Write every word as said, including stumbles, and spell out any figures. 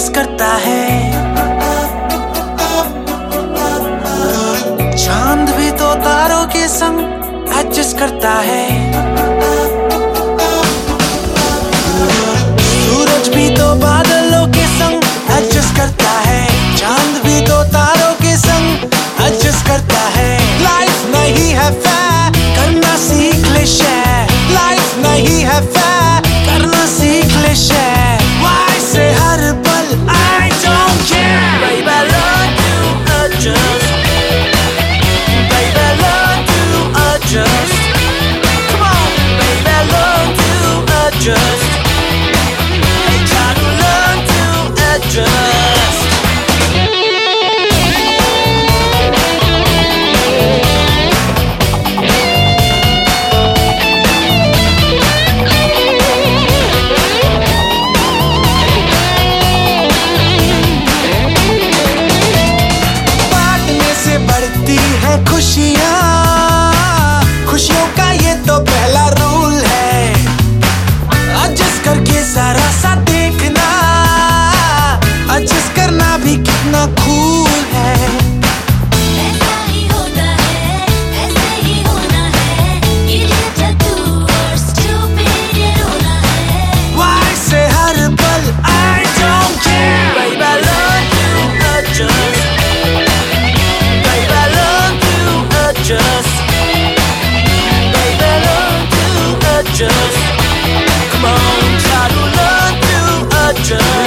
Adjust करता है। चांद भी तो तारों के संग एडजस्ट करता है। सूरज भी तो बादलों के संग एडजस्ट करता है। चांद भी तो तारों के संग एडजस्ट करता है। लाइफ नहीं है फेयर, करना सीख ले शेयर। लाइफ नहीं है फेयर, करना सीख ले शेयर। Why से हर पल I don't care। Baby learn to adjust। Baby learn to adjust। Come on, baby learn to adjust। Hey, try to learn to adjust। बढ़ती है खुशियाँ, खुशियों का ये तो पहला रूल है। एडजस्ट करके सारा सा देखना, एडजस्ट करना भी कितना कूल है। ऐसा ही होता है, ऐसे ही होना है। ये जादू और stupid ये रोना है। Why से हर पल I don't care। Baby learn to adjust। Just, baby, learn to adjust. Come on, try to learn to adjust.